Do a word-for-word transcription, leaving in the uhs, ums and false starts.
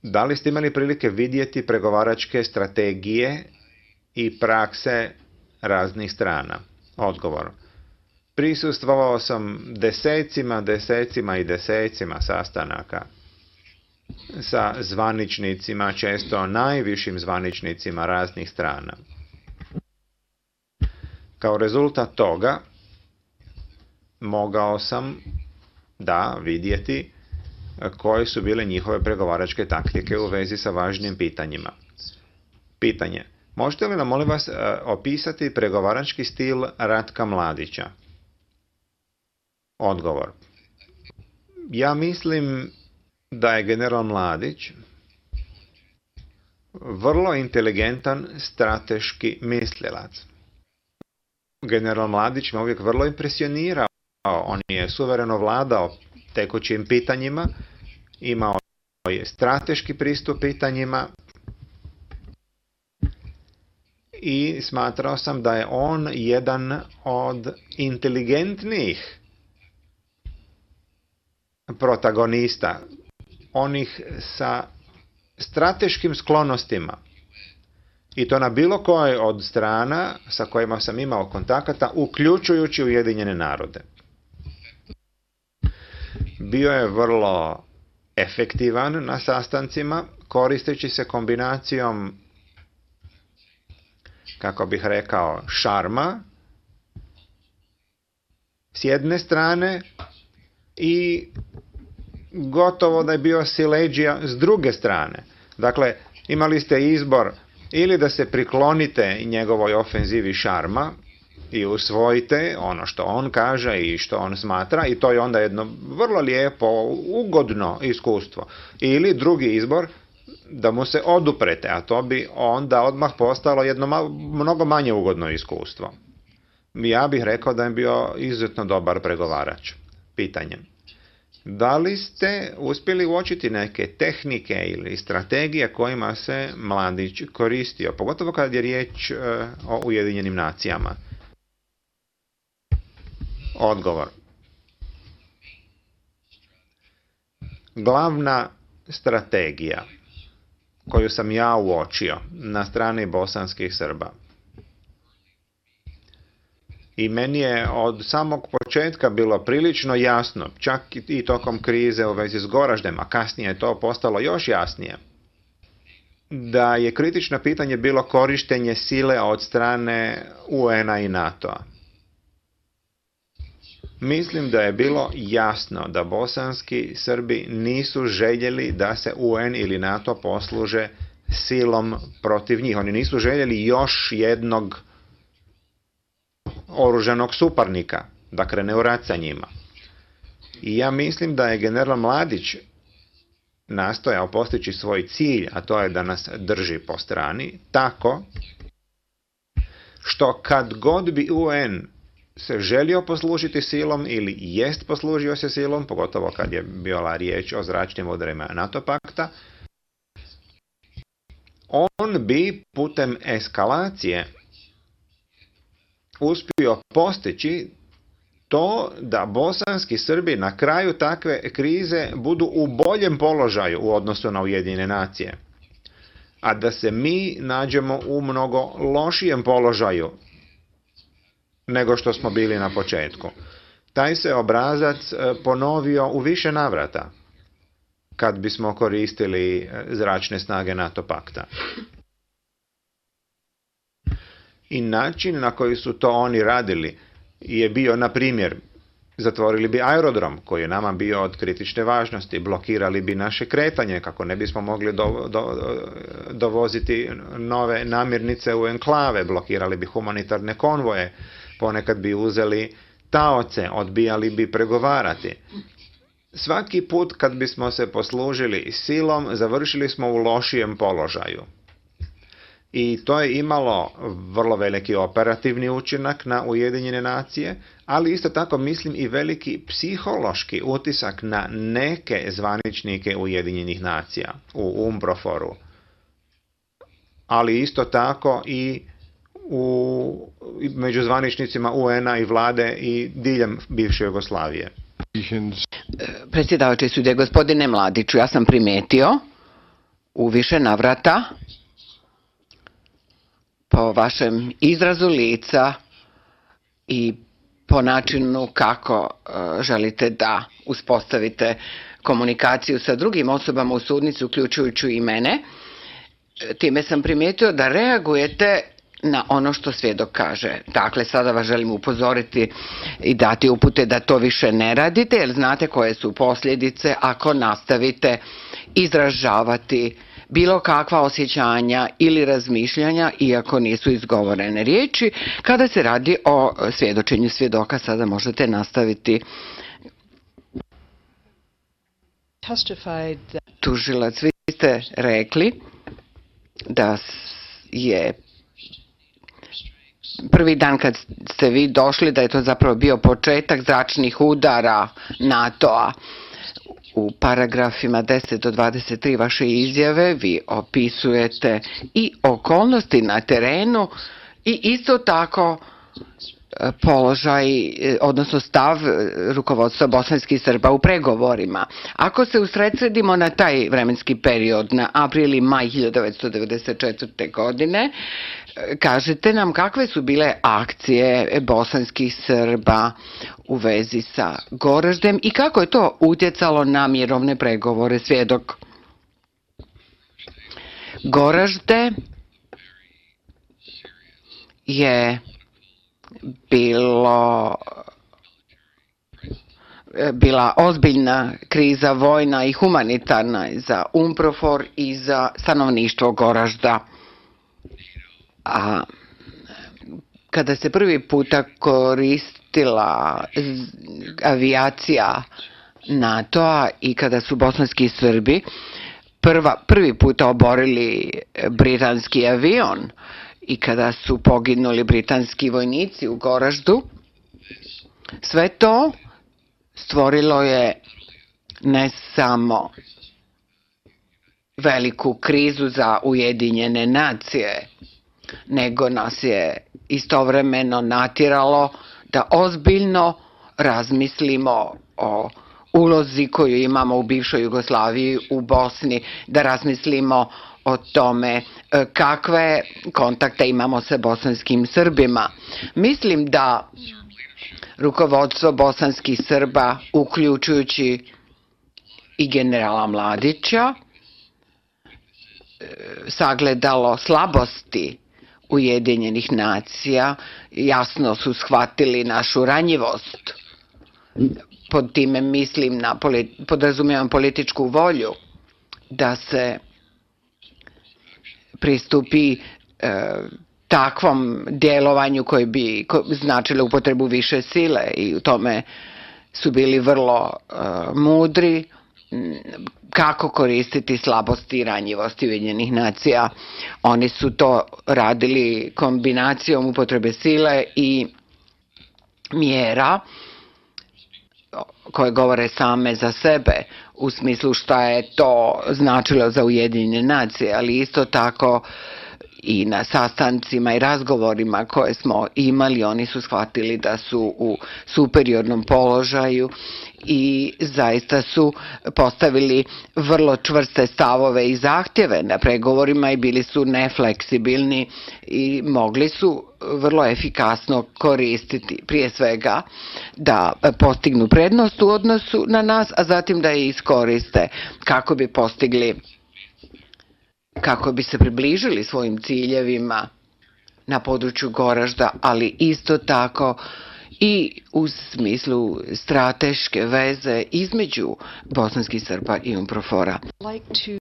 Da li ste imali prilike vidjeti pregovaračke strategije i prakse raznih strana? Odgovor. Prisustvovao sam desecima, desecima i desecima sastanaka sa zvaničnicima, često najvišim zvaničnicima raznih strana. Kao rezultat toga mogao sam da vidjeti koje su bile njihove pregovaračke taktike u vezi sa važnim pitanjima. Pitanje. Možete li nam, molim vas, opisati pregovarački stil Ratka Mladića? Odgovor. Ja mislim da je general Mladić vrlo inteligentan strateški mislilac. General Mladić me uvijek vrlo impresionirao. On je suvereno vladao tekućim pitanjima, imao je strateški pristup pitanjima i smatrao sam da je on jedan od inteligentnijih protagonista, onih sa strateškim sklonostima. I to na bilo koje od strana sa kojima sam imao kontakata, uključujući Ujedinjene narode. Bio je vrlo efektivan na sastancima, koristeći se kombinacijom, kako bih rekao, šarma s jedne strane i gotovo da je bio sileđija s druge strane. Dakle, imali ste izbor ili da se priklonite njegovoj ofenzivi šarma i usvojite ono što on kaže i što on smatra, i to je onda jedno vrlo lijepo, ugodno iskustvo. Ili drugi izbor, da mu se oduprete, a to bi onda odmah postalo jedno ma- mnogo manje ugodno iskustvo. Ja bih rekao da je bio izuzetno dobar pregovarač. Pitanje. Da li ste uspjeli uočiti neke tehnike ili strategije kojima se Mladić koristio, pogotovo kad je riječ e, o Ujedinjenim nacijama? Odgovor. Glavna strategija koju sam ja uočio na strani bosanskih Srba, i meni je od samog početka bilo prilično jasno, čak i tokom krize u vezi s Goraždem, a kasnije je to postalo još jasnije, da je kritično pitanje bilo korištenje sile od strane U N-a i NATO-a. Mislim da je bilo jasno da bosanski Srbi nisu željeli da se U N ili NATO posluže silom protiv njih. Oni nisu željeli još jednog oružanog suparnika da krene u rat sa njima. I ja mislim da je general Mladić nastojao postići svoj cilj, a to je da nas drži po strani, tako što kad god bi U N se želio poslužiti silom ili jest poslužio se silom, pogotovo kad je bila riječ o zračnim udarima NATO pakta, on bi putem eskalacije uspio postići to da bosanski Srbi na kraju takve krize budu u boljem položaju u odnosu na Ujedinjene nacije, a da se mi nađemo u mnogo lošijem položaju nego što smo bili na početku. Taj se obrazac ponovio u više navrata kad bismo koristili zračne snage NATO pakta. I način na koji su to oni radili je bio, na primjer, zatvorili bi aerodrom koji je nama bio od kritične važnosti, blokirali bi naše kretanje kako ne bismo mogli do, do, dovoziti nove namirnice u enklave, blokirali bi humanitarne konvoje, ponekad bi uzeli taoce, odbijali bi pregovarati. Svaki put kad bismo se poslužili silom, završili smo u lošijem položaju. I to je imalo vrlo veliki operativni učinak na Ujedinjene nacije, ali isto tako mislim i veliki psihološki utisak na neke zvaničnike Ujedinjenih nacija u UNPROFOR-u, ali isto tako i u, među zvaničnicima U N-a i vlade i diljem bivše Jugoslavije. Predsjedavajući sudije, gospodine Mladiću, ja sam primetio u više navrata po vašem izrazu lica i po načinu kako želite da uspostavite komunikaciju sa drugim osobama u sudnici, uključujući i mene. Time sam primijetio da reagujete na ono što svjedok kaže. Dakle, sada vas želim upozoriti i dati upute da to više ne radite, jer znate koje su posljedice ako nastavite izražavati bilo kakva osjećanja ili razmišljanja, iako nisu izgovorene riječi. Kada se radi o svjedočenju svjedoka, sada možete nastaviti. Tužilac, vi ste rekli da je prvi dan kad ste vi došli, da je to zapravo bio početak zračnih udara NATO-a. U paragrafima deset do dvadeset tri vaše izjave vi opisujete i okolnosti na terenu i isto tako položaj, odnosno stav rukovodstva bosanskih Srba u pregovorima. Ako se usredsredimo na taj vremenski period, na april i maj hiljadu devetsto devedeset četvrte. godine, kažete nam kakve su bile akcije bosanskih Srba u vezi sa Goraždem i kako je to utjecalo na mirovne pregovore, svjedok. Goražde je bilo bila ozbiljna kriza, vojna i humanitarna za UNPROFOR i za stanovništvo Goražda. A kada se prvi puta koristila avijacija NATO-a i kada su bosanski Srbi prva, prvi puta oborili britanski avion i kada su poginuli britanski vojnici u Goraždu, sve to stvorilo je ne samo veliku krizu za Ujedinjene nacije, nego nas je istovremeno natjeralo da ozbiljno razmislimo o ulozi koju imamo u bivšoj Jugoslaviji, u Bosni, da razmislimo o tome kakve kontakte imamo sa bosanskim Srbima. Mislim da rukovodstvo bosanskih Srba, uključujući i generala Mladića, sagledalo slabosti Ujedinjenih nacija, jasno su shvatili našu ranjivost. Pod time mislim na, podrazumijevam političku volju da se pristupi e, takvom djelovanju koje bi značilo upotrebu više sile i u tome su bili vrlo e, mudri kako koristiti slabosti i ranjivosti Ujedinjenih nacija. Oni su to radili kombinacijom upotrebe sile i mjera koje govore same za sebe u smislu šta je to značilo za Ujedinjene nacije, ali isto tako i na sastancima i razgovorima koje smo imali, oni su shvatili da su u superiornom položaju i zaista su postavili vrlo čvrste stavove i zahtjeve na pregovorima i bili su nefleksibilni i mogli su vrlo efikasno koristiti prije svega da postignu prednost u odnosu na nas, a zatim da je iskoriste kako bi postigli, kako bi se približili svojim ciljevima na području Goražda, ali isto tako i u smislu strateške veze između bosanskih Srba i UNPROFOR-a.